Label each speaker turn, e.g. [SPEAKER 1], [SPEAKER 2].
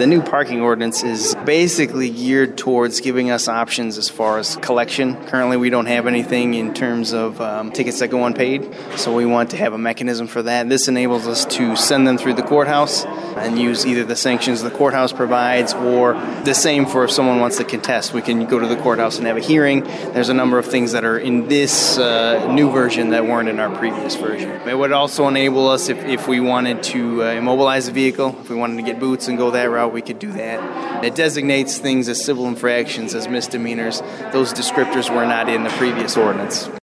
[SPEAKER 1] The new parking ordinance is basically geared towards giving us options as far as collection. Currently, we don't have anything in terms of tickets that go unpaid, so we want to have a mechanism for that. This enables us to send them through the courthouse and use either the sanctions the courthouse provides or the same for if someone wants to contest. We can go to the courthouse and have a hearing. There's a number of things that are in this new version that weren't in our previous version. It would also enable us, if we wanted to immobilize a vehicle, if we wanted to get boots and go that route, we could do that. It designates things as civil infractions, as misdemeanors. Those descriptors were not in the previous ordinance.